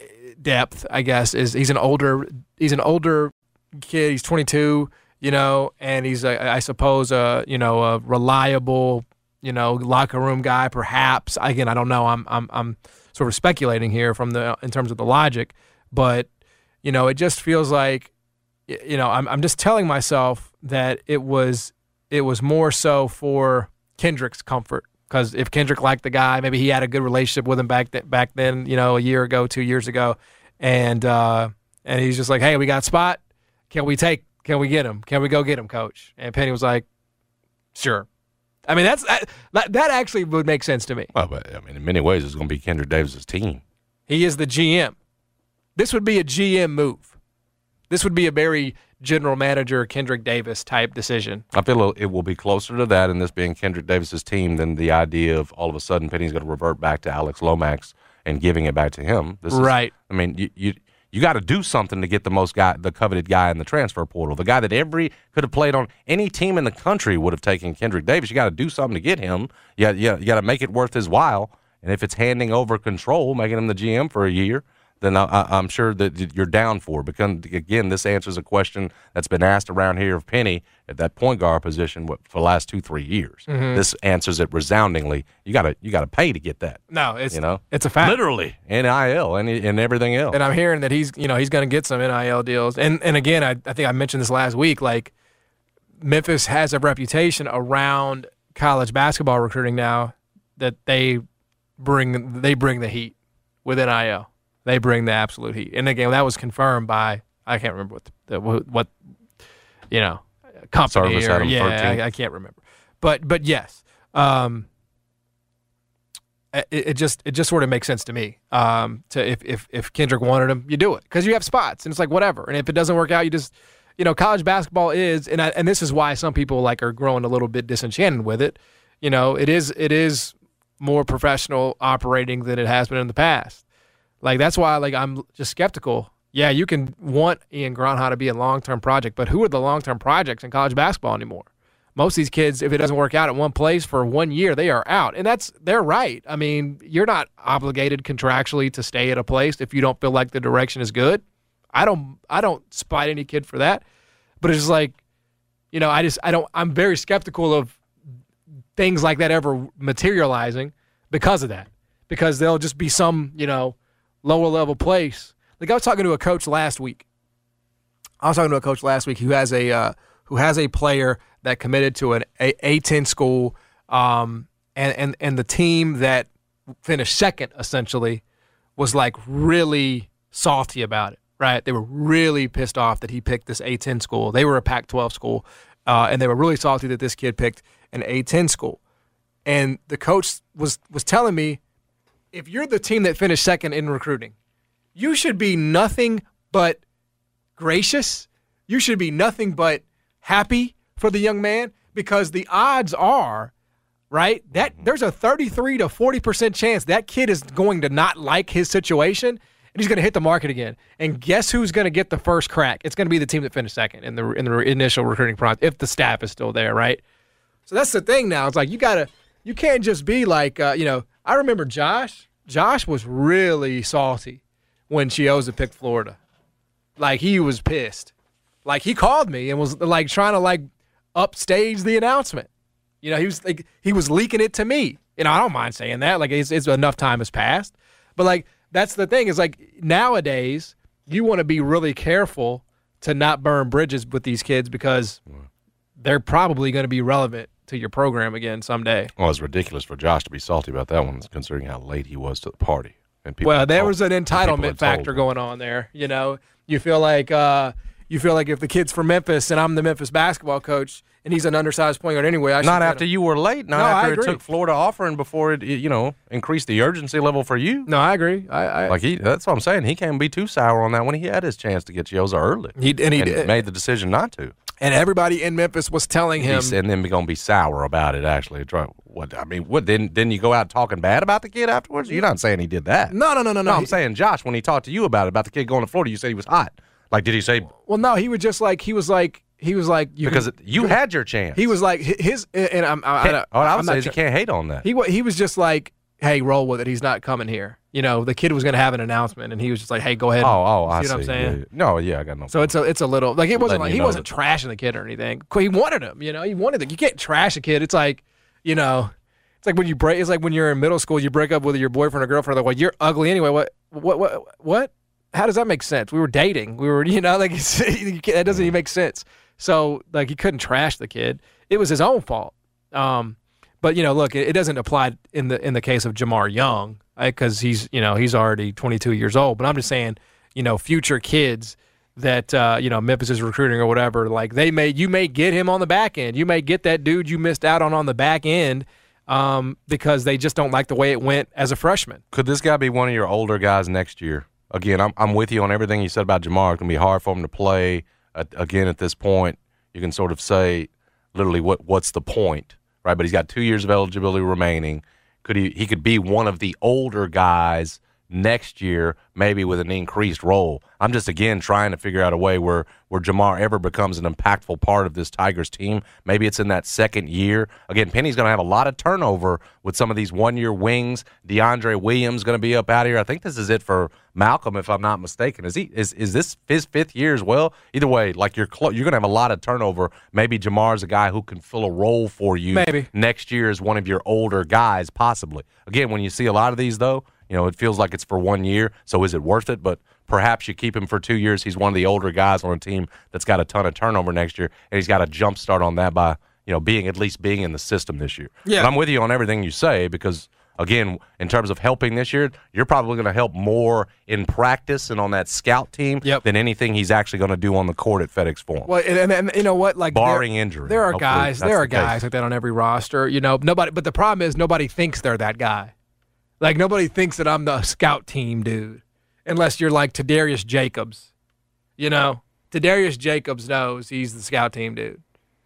Depth, I guess, is he's an older he's an older kid. He's twenty-two, you know, and he's a, I suppose a you know a reliable you know locker room guy. Perhaps again, I don't know. I'm I'm I'm sort of speculating here from the in terms of the logic, but you know, it just feels like you know I'm I'm just telling myself that it was it was more so for Kendrick's comfort. Because if Kendrick liked the guy, maybe he had a good relationship with him back th- back then, you know, a year ago, two years ago, and uh, and he's just like, hey, we got a spot. Can we take? Can we get him? Can we go get him, Coach? And Penny was like, sure. I mean, that's that, that actually would make sense to me. Well, but I mean, in many ways, it's going to be Kendrick Davis's team. He is the G M. This would be a G M move. This would be a very general manager Kendrick Davis type decision. I feel it will be closer to that in this being Kendrick Davis's team than the idea of all of a sudden Penny's going to revert back to Alex Lomax and giving it back to him. This right. Is, I mean, you you, you got to do something to get the most guy, the coveted guy in the transfer portal. The guy that every could have played on any team in the country would have taken Kendrick Davis. You got to do something to get him. You got, you got to make it worth his while. And if it's handing over control, making him the G M for a year, then I, I'm sure that you're down for. Because, again, this answers a question that's been asked around here of Penny at that point guard position for the last two, three years. Mm-hmm. This answers it resoundingly. You got to you got to pay to get that. No, it's you know it's a fact. Literally, N I L and and everything else. And I'm hearing that he's you know he's going to get some N I L deals. And and again, I I think I mentioned this last week. Like Memphis has a reputation around college basketball recruiting now that they bring they bring the heat with N I L. They bring the absolute heat. And again, that was confirmed by, I can't remember what, the, what you know, company Service or, Adam yeah, thirteen. I, I can't remember. But but yes, um, it, it just it just sort of makes sense to me. Um, to if, if, if Kendrick wanted him, you do it. Because you have spots, and it's like whatever. And if it doesn't work out, you just, you know, college basketball is, and I, and this is why some people like are growing a little bit disenchanted with it. You know, it is it is more professional operating than it has been in the past. Like, that's why, like, I'm just skeptical. Yeah, you can want Ian Granha to be a long-term project, but who are the long-term projects in college basketball anymore? Most of these kids, if it doesn't work out at one place for one year, they are out. And that's they're right. I mean, you're not obligated contractually to stay at a place if you don't feel like the direction is good. I don't I don't spite any kid for that. But it's just like, you know, I just I don't I'm very skeptical of things like that ever materializing because of that. Because there'll just be some, you know, lower level place. Like I was talking to a coach last week. I was talking to a coach last week who has a uh, who has a player that committed to an A ten school, um, and and and the team that finished second essentially was like really salty about it. Right? They were really pissed off that he picked this A ten school. They were a Pac twelve school, uh, and they were really salty that this kid picked an A ten school. And the coach was was telling me, if you're the team that finished second in recruiting, you should be nothing but gracious. You should be nothing but happy for the young man, because the odds are, right, that there's a thirty-three to forty percent chance that kid is going to not like his situation, and he's going to hit the market again. And guess who's going to get the first crack? It's going to be the team that finished second in the in the initial recruiting process, if the staff is still there, right? So that's the thing now. It's like you got to – you can't just be like, uh, you know, I remember Josh. Josh was really salty when Chioza picked Florida. Like, he was pissed. Like, he called me and was, like, trying to, like, upstage the announcement. You know, he was, like, he was leaking it to me. You know, I don't mind saying that. Like, it's, it's enough time has passed. But, like, that's the thing is, like, nowadays, you want to be really careful to not burn bridges with these kids because they're probably going to be relevant to your program again someday. Well, it's ridiculous for Josh to be salty about that one, considering how late he was to the party. And people well, there told, was an entitlement factor going on there. You know, you feel like uh, you feel like if the kid's from Memphis and I'm the Memphis basketball coach and he's an undersized point guard anyway, I should not get after him. you were late, not No, I after it agree. took Florida offering before it, you know, increased the urgency level for you. No, I agree. I, I Like he, that's what I'm saying. He can't be too sour on that when he had his chance to get Yoza early. He and he did. made the decision not to. And everybody in Memphis was telling him, He's, and then going to be sour about it. Actually, Try- what I mean, what didn't didn't you go out talking bad about the kid afterwards? You're not saying he did that. no, no, no, no, no. No, I'm He- saying Josh, when he talked to you about it, about the kid going to Florida, you said he was hot. Like, did he say well, no, he was just like he was like he was like you because can- you had your chance? He was like his, and I'm. I, I, All I I'm would not say is you try- can't hate on that. He wa- he was just like, hey, roll with it. He's not coming here. You know, the kid was going to have an announcement, and he was just like, hey, go ahead. Oh, oh, I see see. what I'm saying? Yeah, yeah. No, yeah, I got no. So it's a it's a little like it wasn't Letting like you he know wasn't that- trashing the kid or anything. He wanted him, you know. He wanted it. You can't trash a kid. It's like, you know, it's like when you break. It's like when you're in middle school, you break up with your boyfriend or girlfriend. They're like, well, you're ugly anyway. What what what what? How does that make sense? We were dating. We were, you know, like it's, you can't, that doesn't even make sense. So like he couldn't trash the kid. It was his own fault. Um, but you know, look, it, it doesn't apply in the in the case of Jamar Young because he's you know he's already twenty-two years old. But I'm just saying, you know, future kids that uh, you know Memphis is recruiting or whatever, like they may you may get him on the back end. You may get that dude you missed out on on the back end um, because they just don't like the way it went as a freshman. Could this guy be one of your older guys next year? Again, I'm I'm with you on everything you said about Jamar. It's gonna be hard for him to play. Uh, again, at this point, you can sort of say, literally, what what's the point, right? But he's got two years of eligibility remaining. Could he? He could be one of the older guys next year, maybe with an increased role. I'm just, again, trying to figure out a way where, where Jamar ever becomes an impactful part of this Tigers team. Maybe it's in that second year. Again, Penny's going to have a lot of turnover with some of these one-year wings. DeAndre Williams going to be up out here. I think this is it for Malcolm, if I'm not mistaken. Is he? Is is this his fifth year as well? Either way, like you're clo- you're going to have a lot of turnover. Maybe Jamar's a guy who can fill a role for you Maybe. next year as one of your older guys, possibly. Again, when you see a lot of these, though, you know, it feels like it's for one year, so is it worth it? But perhaps you keep him for two years. He's one of the older guys on a team that's got a ton of turnover next year, and he's got a jump start on that by, you know, being at least being in the system this year. Yeah. But I'm with you on everything you say because, again, in terms of helping this year, you're probably going to help more in practice and on that scout team Yep. than anything he's actually going to do on the court at FedEx Forum. Well, and, and, and you know what? Like Barring there, injury. there are Hopefully guys. that's There are the case. guys like that on every roster. You know, nobody. But the problem is nobody thinks they're that guy. Like nobody thinks that I'm the scout team dude, unless you're like Tadarius Jacobs. You know, Tadarius Jacobs knows he's the scout team dude.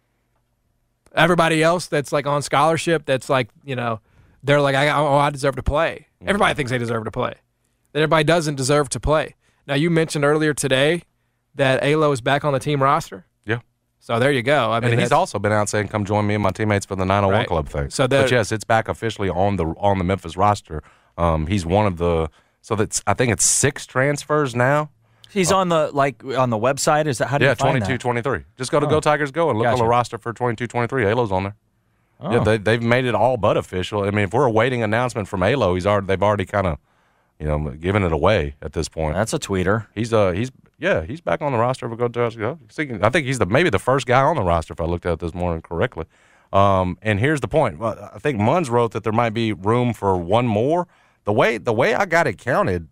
Everybody else that's like on scholarship, that's like you know, they're like, I, oh, I deserve to play. Everybody thinks they deserve to play. That everybody doesn't deserve to play. Now you mentioned earlier today that Alo is back on the team roster. Yeah. So there you go. I mean, And he's that's- also been out saying, "Come join me and my teammates for the nine oh one Right. Club thing." So that- but yes, it's back officially on the on the Memphis roster. Um, he's one of the so that's I think it's six transfers now. He's on the like on the website. Is that how do Yeah, you find twenty-two that? twenty-three. Just go to Oh. Go Tigers Go and look on Gotcha. the roster for twenty-two twenty-three. Alo's on there. Oh. Yeah, they they've made it all but official. I mean, if we're awaiting announcement from Alo, he's already they've already kind of you know given it away at this point. That's a tweeter. He's uh he's yeah he's back on the roster for Go Tigers Go. I think he's the maybe the first guy on the roster if I looked at it this morning correctly. Um, and here's the point. Well, I think Munns wrote that there might be room for one more. The way the way I got it counted,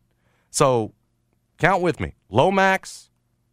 so count with me. Lomax,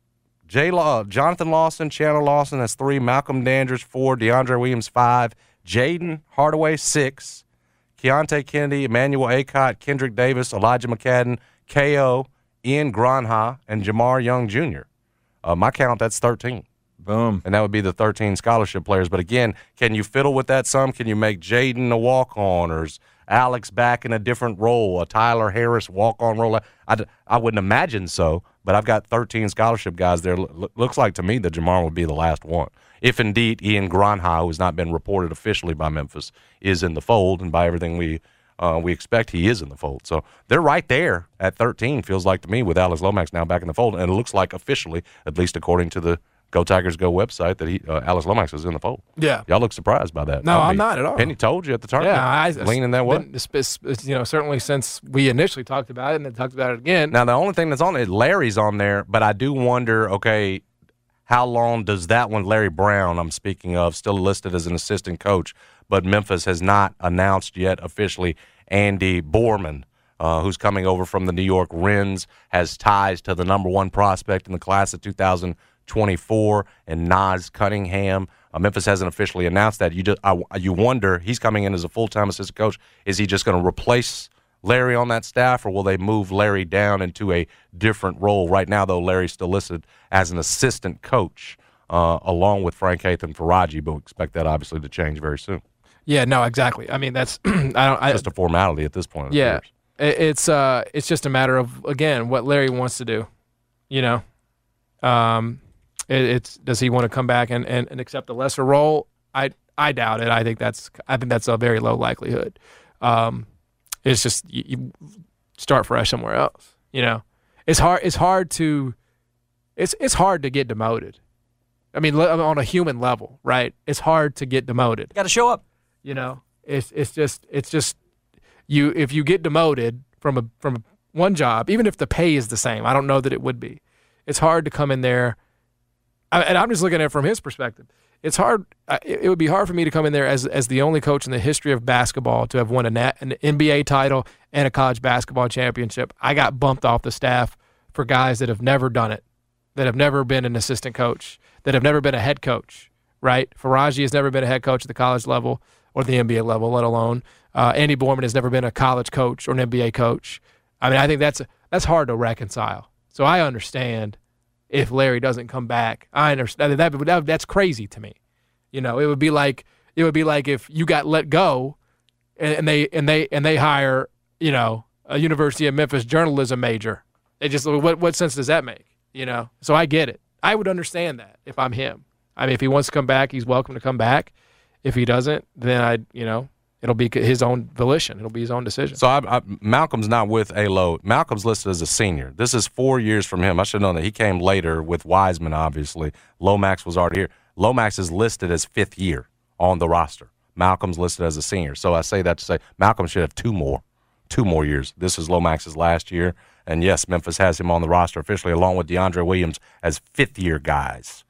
Jay Law, Jonathan Lawson, Chandler Lawson, that's three. Malcolm Dandridge, four. DeAndre Williams, five. Jaden Hardaway, six. Keontae Kennedy, Emmanuel Acott, Kendrick Davis, Elijah McCadden, K O, Ian Gronha, and Jamar Young Junior Uh, my count, that's thirteen. Boom. And that would be the thirteen scholarship players. But again, can you fiddle with that some? Can you make Jaden a walk-on, or is Alex back in a different role, a Tyler Harris walk-on role? I, I wouldn't imagine so, but I've got thirteen scholarship guys there. L- looks like to me that Jamar would be the last one. If indeed Ian Gronha, who has not been reported officially by Memphis, is in the fold, and by everything we uh, we expect he is in the fold. So they're right there at thirteen, feels like to me, with Alex Lomax now back in the fold. And it looks like officially, at least according to the Go Tigers Go website, that he uh, Alex Lomax is in the fold. Yeah. Y'all look surprised by that. No, I'd I'm be- not at all. Penny told you at the tournament. Yeah, I, leaning that way. been- it's- it's- you know, certainly since we initially talked about it and then talked about it again. Now, the only thing that's on it, Larry's on there, but I do wonder, okay, how long does that one, Larry Brown, I'm speaking of, still listed as an assistant coach, but Memphis has not announced yet officially Andy Borman, uh, who's coming over from the New York Wrens, has ties to the number one prospect in the class of two thousand twenty-four, and Nas Cunningham. Uh, Memphis hasn't officially announced that. You just I, you wonder, he's coming in as a full-time assistant coach. Is he just going to replace Larry on that staff, or will they move Larry down into a different role? Right now, though, Larry's still listed as an assistant coach uh, along with Frank Haith and Faraji, but we expect that obviously to change very soon. Yeah, no, exactly. I mean, that's I don't. I, just a formality at this point. Yeah, it's uh, it's just a matter of, again, what Larry wants to do. You know, um, it, it's does he want to come back and, and, and accept a lesser role? I I doubt it. I think that's I think that's a very low likelihood. Um, it's just you, you start fresh somewhere else. You know, it's hard. It's hard to it's it's hard to get demoted. I mean, on a human level, right? It's hard to get demoted. Got to show up. You know, it's it's just it's just you if you get demoted from a from one job, even if the pay is the same, I don't know that it would be. It's hard to come in there, and I'm just looking at it from his perspective. It's hard. It would be hard for me to come in there as as the only coach in the history of basketball to have won a nat, an N B A title and a college basketball championship. I got bumped off the staff for guys that have never done it, that have never been an assistant coach, that have never been a head coach. Right? Faraji has never been a head coach at the college level or the N B A level, let alone uh, Andy Borman has never been a college coach or an N B A coach. I mean, I think that's that's hard to reconcile. So I understand if Larry doesn't come back. I understand that, that that's crazy to me. You know, it would be like it would be like if you got let go, and, and they and they and they hire you know a University of Memphis journalism major. It just what what sense does that make? You know, so I get it. I would understand that if I'm him. I mean, if he wants to come back, he's welcome to come back. If he doesn't, then I, you know, it'll be his own volition. It'll be his own decision. So I, I, Malcolm's not with A-Lo. Malcolm's listed as a senior. This is four years from him. I should know that. He came later with Wiseman, obviously. Lomax was already here. Lomax is listed as fifth year on the roster. Malcolm's listed as a senior. So I say that to say Malcolm should have two more, two more years. This is Lomax's last year. And, yes, Memphis has him on the roster officially along with DeAndre Williams as fifth-year guys.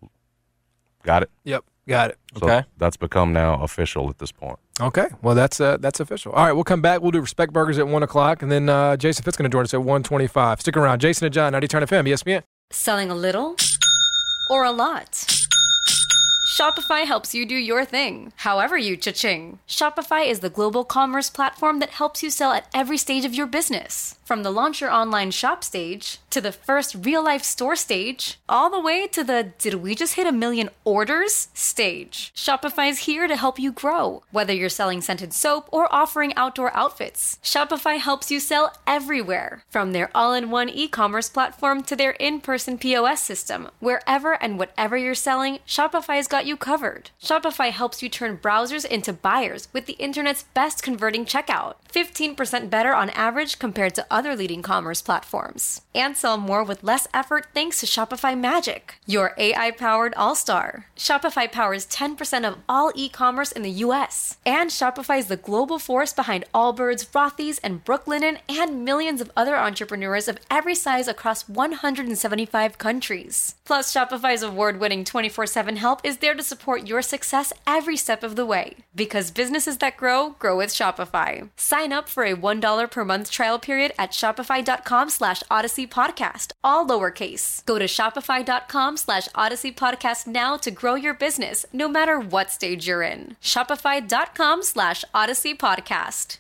Got it? Yep, got it. So okay. That's become now official at this point. Okay, well, that's uh, that's official. All right, we'll come back. We'll do Respect Burgers at one o'clock, and then uh, Jason Fitt's going to join us at one twenty-five. Stick around. Jason and John, ninety Turn F M, E S P N. Selling a little or a lot? Shopify helps you do your thing, however you cha-ching. Shopify is the global commerce platform that helps you sell at every stage of your business. From the launch your online shop stage, to the first real-life store stage, all the way to the did we just hit a million orders stage. Shopify's here to help you grow. Whether you're selling scented soap or offering outdoor outfits, Shopify helps you sell everywhere. From their all-in-one e-commerce platform to their in-person P O S system, wherever and whatever you're selling, Shopify's got you covered. Shopify helps you turn browsers into buyers with the internet's best converting checkout. fifteen percent better on average compared to other leading commerce platforms. And sell more with less effort thanks to Shopify Magic, your A I-powered all-star. Shopify powers ten percent of all e-commerce in the U S. And Shopify is the global force behind Allbirds, Rothy's, and Brooklinen, and millions of other entrepreneurs of every size across one hundred seventy-five countries. Plus, Shopify's award-winning twenty-four seven help is there to support your success every step of the way. Because businesses that grow, grow with Shopify. Sign up for a one dollar per month trial period at shopify.com slash Odyssey Podcast, all lowercase. Go to shopify.com slash Odyssey Podcast now to grow your business, no matter what stage you're in. Shopify.com slash Odyssey Podcast.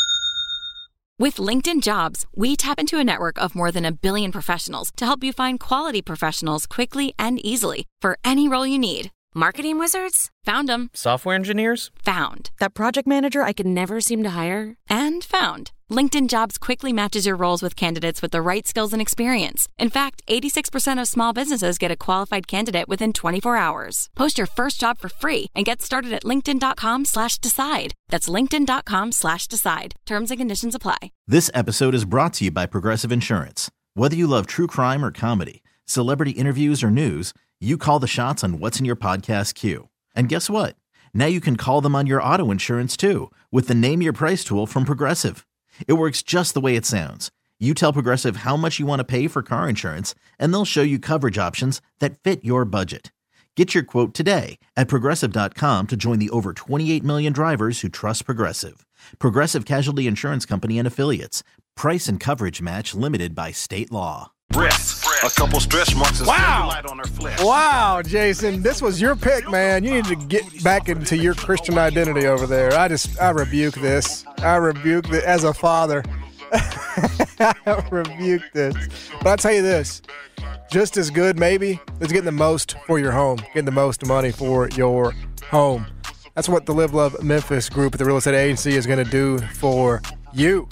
With LinkedIn Jobs, we tap into a network of more than a billion professionals to help you find quality professionals quickly and easily for any role you need. Marketing wizards? Found them. Software engineers? Found. That project manager I could never seem to hire? And found. LinkedIn Jobs quickly matches your roles with candidates with the right skills and experience. In fact, eighty-six percent of small businesses get a qualified candidate within twenty-four hours. Post your first job for free and get started at linkedin.com slash decide. That's linkedin.com slash decide. Terms and conditions apply. This episode is brought to you by Progressive Insurance. Whether you love true crime or comedy, celebrity interviews or news, you call the shots on what's in your podcast queue. And guess what? Now you can call them on your auto insurance too with the Name Your Price tool from Progressive. It works just the way it sounds. You tell Progressive how much you want to pay for car insurance, and they'll show you coverage options that fit your budget. Get your quote today at Progressive dot com to join the over twenty-eight million drivers who trust Progressive. Progressive Casualty Insurance Company and Affiliates. Price and coverage match limited by state law. Breasts, a couple stretch marks, and Wow. light on her flesh. Wow, Jason, this was your pick, man. You need to get back into your Christian identity over there. I just, I rebuke this. I rebuke this as a father. I rebuke this. But I'll tell you this, just as good maybe is getting the most for your home, getting the most money for your home. That's what the Live Love Memphis group at the real estate agency is going to do for you.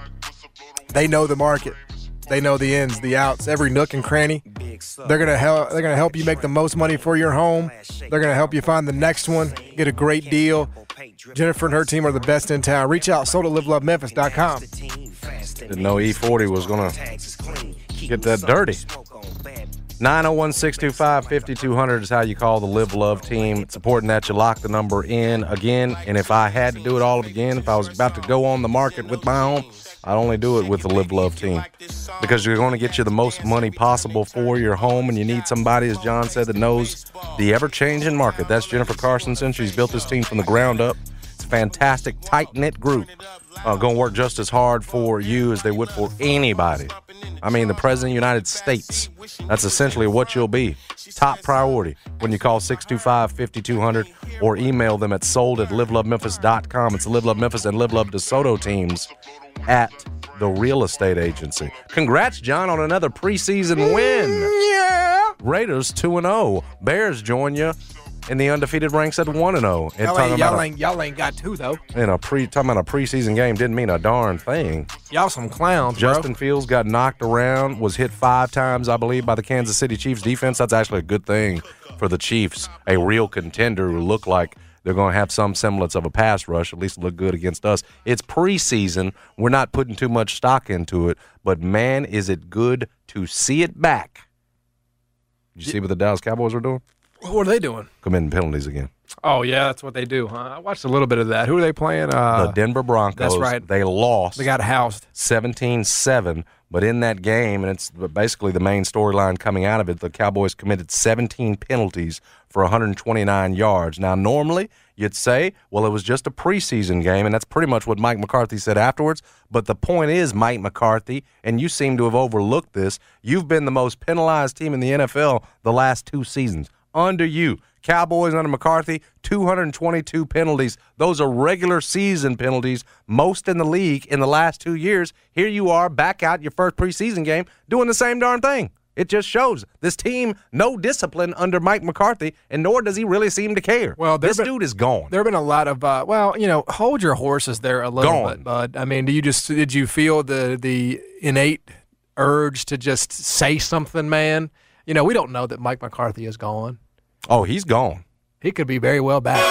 They know the market. They know the ins, the outs, every nook and cranny. They're gonna help. They're gonna help you make the most money for your home. They're gonna help you find the next one, get a great deal. Jennifer and her team are the best in town. Reach out, sold at live love memphis dot com. Didn't know E forty was gonna get that dirty. nine oh one, six two five, five two zero zero is how you call the Live Love team. It's important that you lock the number in again. And if I had to do it all again, if I was about to go on the market with my home, I'd only do it with the Live Love team because you're going to get you the most money possible for your home, and you need somebody, as John said, that knows the ever-changing market. That's Jennifer Carsonson. She's built this team from the ground up. It's a fantastic, tight-knit group. Uh, going to work just as hard for you as they would for anybody. I mean, the President of the United States. That's essentially what you'll be. Top priority when you call six two five, five two zero zero or email them at sold at live love memphis dot com. It's the Live Love Memphis and Live Love DeSoto teams at the real estate agency. Congrats, John, on another preseason win. Yeah. Raiders two and oh. Bears join you in the undefeated ranks at one and oh. Y'all, ain't, y'all, ain't, y'all ain't got two, though. In a pre, talking about a preseason game didn't mean a darn thing. Y'all some clowns, Justin bro. Fields got knocked around, was hit five times, I believe, by the Kansas City Chiefs defense. That's actually a good thing for the Chiefs, a real contender who look like they're going to have some semblance of a pass rush, at least look good against us. It's preseason. We're not putting too much stock into it, but, man, is it good to see it back. Did you see what the Dallas Cowboys were doing? What are they doing? Committing penalties again. Oh, yeah, that's what they do, huh? I watched a little bit of that. Who are they playing? Uh, the Denver Broncos. That's right. They lost. They got housed. seventeen seven, but in that game, and it's basically the main storyline coming out of it, the Cowboys committed seventeen penalties for one hundred twenty-nine yards. Now, normally, you'd say, well, it was just a preseason game, and that's pretty much what Mike McCarthy said afterwards. But the point is, Mike McCarthy, and you seem to have overlooked this, you've been the most penalized team in the N F L the last two seasons. Under you. Cowboys under McCarthy, two hundred twenty-two penalties. Those are regular season penalties, most in the league in the last two years. Here you are, back out your first preseason game, doing the same darn thing. It just shows this team, no discipline under Mike McCarthy, and nor does he really seem to care. Well, this been, dude is gone. There have been a lot of, uh, well, you know, hold your horses there a little gone. bit, bud. I mean, do you just did you feel the the innate urge to just say something, man? You know, we don't know that Mike McCarthy is gone. Oh, he's gone. He could be very well back.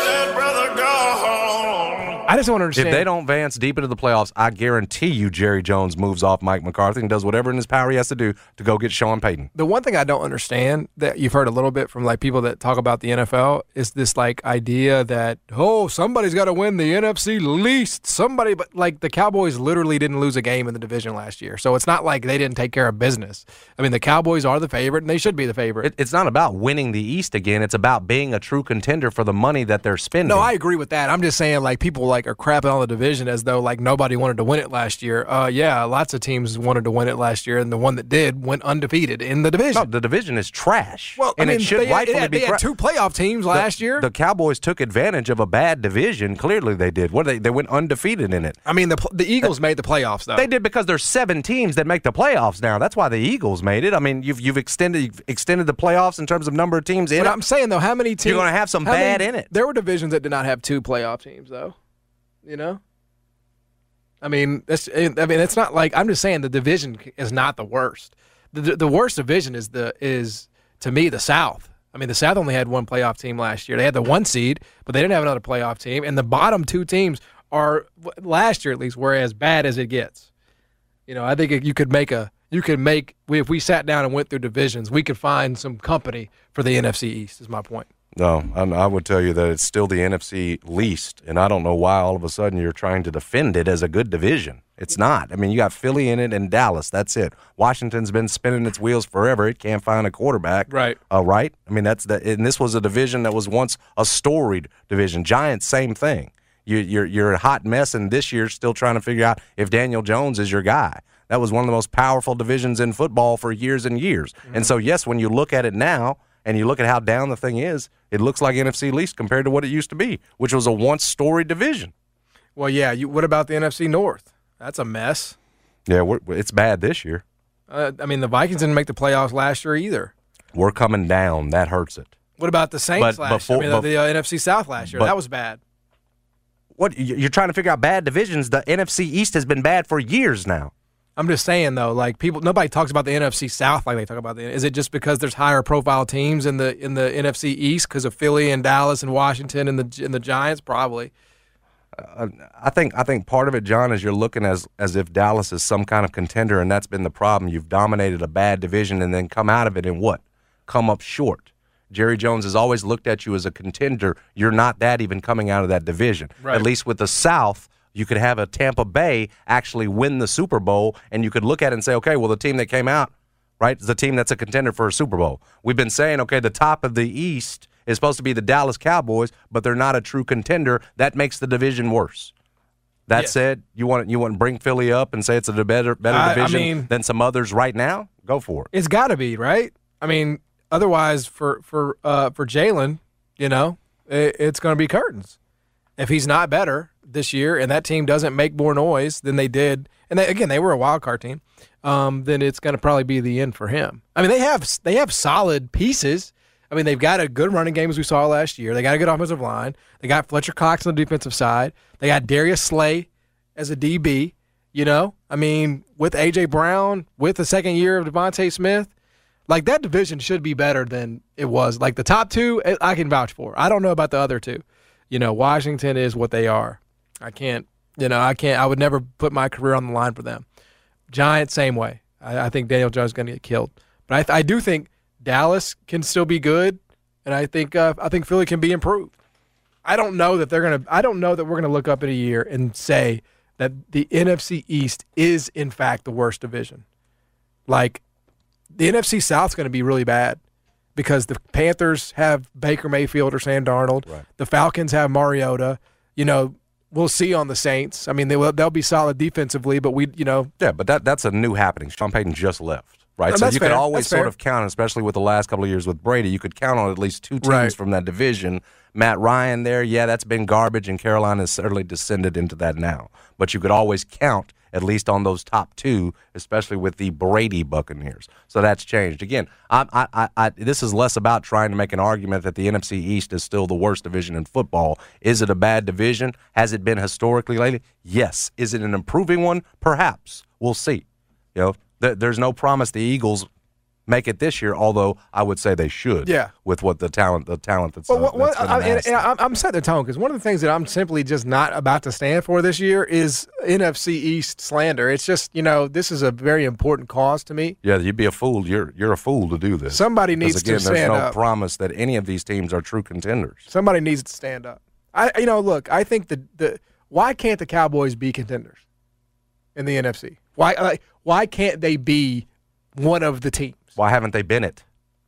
I just don't understand. If they don't advance deep into the playoffs, I guarantee you Jerry Jones moves off Mike McCarthy and does whatever in his power he has to do to go get Sean Payton. The one thing I don't understand that you've heard a little bit from like people that talk about the N F L is this like idea that, oh, somebody's got to win the N F C least. Somebody, but like the Cowboys literally didn't lose a game in the division last year. So it's not like they didn't take care of business. I mean, the Cowboys are the favorite and they should be the favorite. It, it's not about winning the East again. It's about being a true contender for the money that they're spending. No, I agree with that. I'm just saying like people like are crapping on the division as though like nobody wanted to win it last year. Uh, yeah, lots of teams wanted to win it last year, and the one that did went undefeated in the division. No, the division is trash. Well, and I mean, it should they, rightfully had, be. They had two playoff teams last the, year. The Cowboys took advantage of a bad division. Clearly, they did. What they they went undefeated in it. I mean, the the Eagles made the playoffs though. They did because there's seven teams that make the playoffs now. That's why the Eagles made it. I mean, you've you've extended you've extended the playoffs in terms of number of teams in but it. I'm saying though, how many teams? You're going to have some bad many, in it. There were divisions that did not have two playoff teams though. You know. I mean, that's, I mean, it's not like I'm just saying the division is not the worst. The the worst division is the is to me the South. I mean, the South only had one playoff team last year. They had the one seed, but they didn't have another playoff team. And the bottom two teams are last year at least were as bad as it gets. You know, I think you could make a you could make if we sat down and went through divisions, we could find some company for the N F C East. Is my point. No, I, I would tell you that it's still the N F C least, and I don't know why all of a sudden you're trying to defend it as a good division. It's not. I mean, you got Philly in it and Dallas. That's it. Washington's been spinning its wheels forever. It can't find a quarterback. Right. Uh, right? I mean, that's the, and this was a division that was once a storied division. Giants, same thing. You, you're you're a hot mess, and this year still trying to figure out if Daniel Jones is your guy. That was one of the most powerful divisions in football for years and years. Mm-hmm. And so, yes, when you look at it now and you look at how down the thing is, it looks like N F C East compared to what it used to be, which was a once-storied division. Well, yeah. You, what about the N F C North? That's a mess. Yeah, we're, it's bad this year. Uh, I mean, the Vikings didn't make the playoffs last year either. We're coming down. That hurts it. What about the Saints but last before, year? I mean, but, the uh, N F C South last year. But, that was bad. What you're trying to figure out bad divisions? The N F C East has been bad for years now. I'm just saying though, like people, nobody talks about the N F C South like they talk about the. Is it just because there's higher profile teams in the in the N F C East because of Philly and Dallas and Washington and the and the Giants? Probably. Uh, I think I think part of it, John, is you're looking as as if Dallas is some kind of contender, and that's been the problem. You've dominated a bad division and then come out of it and what? Come up short. Jerry Jones has always looked at you as a contender. You're not that even coming out of that division. Right. At least with the South, you could have a Tampa Bay actually win the Super Bowl, and you could look at it and say, okay, well, the team that came out, right, is the team that's a contender for a Super Bowl. We've been saying, okay, the top of the East is supposed to be the Dallas Cowboys, but they're not a true contender. That makes the division worse. That yes. said, you want you want to bring Philly up and say it's a better better I, division I mean, than some others right now? Go for it. It's got to be, right? I mean, otherwise, for for uh, for Jalen, you know, it, it's going to be curtains. If he's not better this year, and that team doesn't make more noise than they did, and they, again, they were a wild card team, um, then it's going to probably be the end for him. I mean, they have they have solid pieces. I mean, they've got a good running game as we saw last year. They got a good offensive line. They got Fletcher Cox on the defensive side. They got Darius Slay as a D B. You know, I mean, with A J Brown, with the second year of Devontae Smith, like that division should be better than it was. Like the top two, I can vouch for. I don't know about the other two. You know, Washington is what they are. I can't, you know, I can't, I would never put my career on the line for them. Giants, same way. I, I think Daniel Jones is going to get killed. But I, th- I do think Dallas can still be good, and I think uh, I think Philly can be improved. I don't know that they're going to, I don't know that we're going to look up in a year and say that the N F C East is, in fact, the worst division. Like, the N F C South is going to be really bad because the Panthers have Baker Mayfield or Sam Darnold. Right. The Falcons have Mariota. You know, we'll see on the Saints. I mean, they will, they'll be solid defensively, but we, you know. Yeah, but that that's a new happening. Sean Payton just left, right? No, so that's you fair. could always That's sort fair. of count, especially with the last couple of years with Brady, you could count on at least two teams Right. from that division. Matt Ryan there, yeah, that's been garbage, and Carolina has certainly descended into that now. But you could always count at least on those top two, especially with the Brady Buccaneers. So that's changed. Again, I, I, I, I, this is less about trying to make an argument that the N F C East is still the worst division in football. Is it a bad division? Has it been historically lately? Yes. Is it an improving one? Perhaps. We'll see. You know, th- there's no promise the Eagles make it this year, although I would say they should. Yeah. With what the talent, the talent that's. Well, uh, what, what, that's been I, and, amassed. and I'm, I'm setting the tone because one of the things that I'm simply just not about to stand for this year is N F C East slander. It's just, you know, this is a very important cause to me. Yeah, you'd be a fool. You're you're a fool to do this. Somebody Because, needs again, to there's stand no up. promise that any of these teams are true contenders. Somebody needs to stand up. I, you know, look, I think the the why can't the Cowboys be contenders in the N F C? Why like why can't they be one of the teams? Why haven't they been it?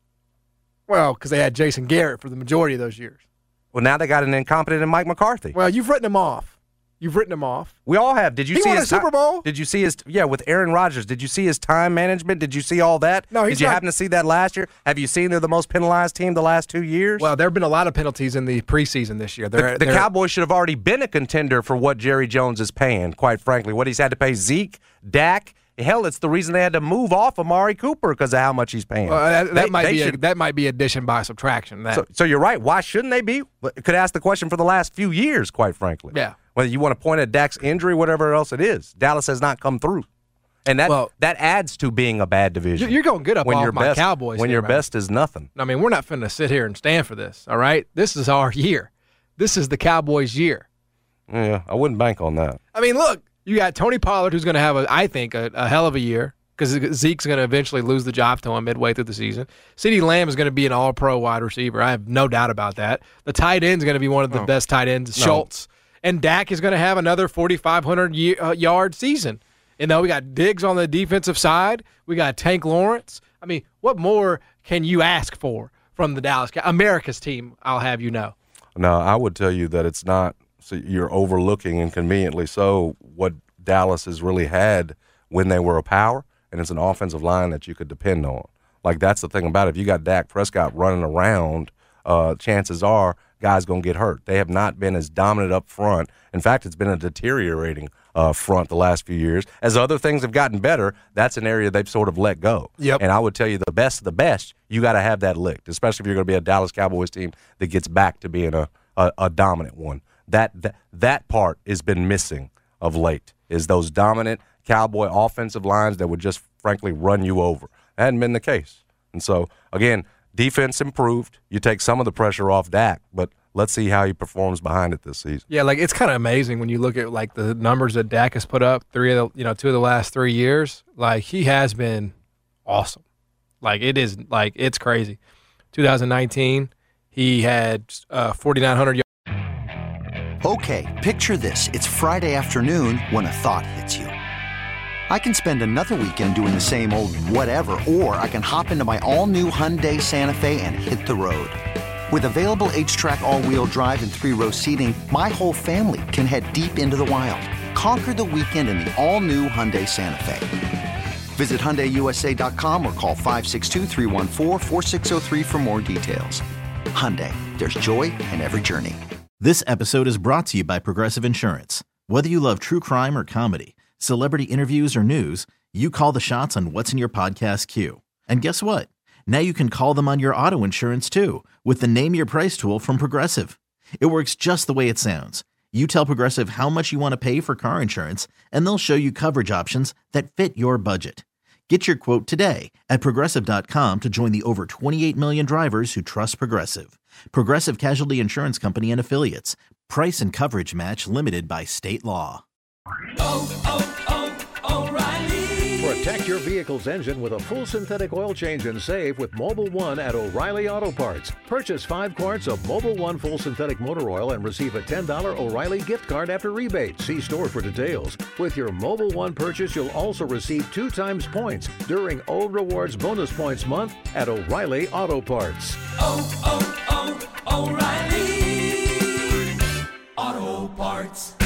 Well, because they had Jason Garrett for the majority of those years. Well, now they got an incompetent in Mike McCarthy. Well, you've written him off. You've written him off. We all have. Did you He see won his a Super ti- Bowl? Did you see his? Yeah, with Aaron Rodgers. Did you see his time management? Did you see all that? No, he's Did you not- happen to see that last year? Have you seen they're the most penalized team the last two years? Well, there have been a lot of penalties in the preseason this year. the, They're, the they're- Cowboys should have already been a contender for what Jerry Jones is paying. Quite frankly, what he's had to pay Zeke, Dak. Hell, it's the reason they had to move off Amari Cooper because of how much he's paying. Well, that, that They- might they be a, should- that might be addition by subtraction. That. So, so you're right. Why shouldn't they be? Could ask the question for the last few years, quite frankly. Yeah. Whether you want to point at Dak's injury, whatever else it is, Dallas has not come through, and that Well- that adds to being a bad division. You're going good up when off your my best, Cowboys When here, your man. best is nothing. I mean, we're not finna sit here and stand for this, all right? This is our year. This is the Cowboys' year. Yeah, I wouldn't bank on that. I mean, look, you got Tony Pollard, who's going to have, a, I think, a, a hell of a year because Zeke's going to eventually lose the job to him midway through the season. CeeDee Lamb is going to be an all-pro wide receiver. I have no doubt about that. The tight end is going to be one of the Oh. best tight ends, No. Schultz. And Dak is going to have another forty-five hundred year, uh, yard season. You know, we got Diggs on the defensive side. We got Tank Lawrence. I mean, what more can you ask for from the Dallas Cow- America's team, I'll have you know. No, I would tell you that it's not so you're overlooking, and conveniently so, what Dallas has really had when they were a power, and it's an offensive line that you could depend on. Like, that's the thing about it. If you got Dak Prescott running around, uh, chances are guys going to get hurt. They have not been as dominant up front. In fact, it's been a deteriorating uh, front the last few years. As other things have gotten better, that's an area they've sort of let go. Yep. And I would tell you, the best of the best, you got to have that licked, especially if you're going to be a Dallas Cowboys team that gets back to being a, a, a dominant one. That, that that part has been missing of late, is those dominant Cowboy offensive lines that would just, frankly, run you over. That hadn't been the case. And so, again, defense improved. You take some of the pressure off Dak, but let's see how he performs behind it this season. Yeah, like, it's kind of amazing when you look at, like, the numbers that Dak has put up, three of the, you know, two of the last three years. Like, he has been awesome. Like, it is, like, it's crazy. twenty nineteen, he had uh, forty-nine hundred yards. Okay, picture this. It's Friday afternoon when a thought hits you. I can spend another weekend doing the same old whatever, or I can hop into my all-new Hyundai Santa Fe and hit the road. With available H-Track all-wheel drive and three-row seating, my whole family can head deep into the wild. Conquer the weekend in the all-new Hyundai Santa Fe. Visit Hyundai U S A dot com or call five six two, three one four, four six zero three for more details. Hyundai, there's joy in every journey. This episode is brought to you by Progressive Insurance. Whether you love true crime or comedy, celebrity interviews or news, you call the shots on what's in your podcast queue. And guess what? Now you can call them on your auto insurance too with the Name Your Price tool from Progressive. It works just the way it sounds. You tell Progressive how much you want to pay for car insurance, and they'll show you coverage options that fit your budget. Get your quote today at Progressive dot com to join the over twenty-eight million drivers who trust Progressive. Progressive Casualty Insurance Company and Affiliates. Price and coverage match limited by state law. Oh, oh, oh, O'Reilly. Protect your vehicle's engine with a full synthetic oil change and save with Mobil one at O'Reilly Auto Parts. Purchase five quarts of Mobil one full synthetic motor oil and receive a ten dollars O'Reilly gift card after rebate. See store for details. With your Mobil one purchase, you'll also receive two times points during O Rewards Bonus Points Month at O'Reilly Auto Parts. Oh, oh, oh, O'Reilly Auto Parts.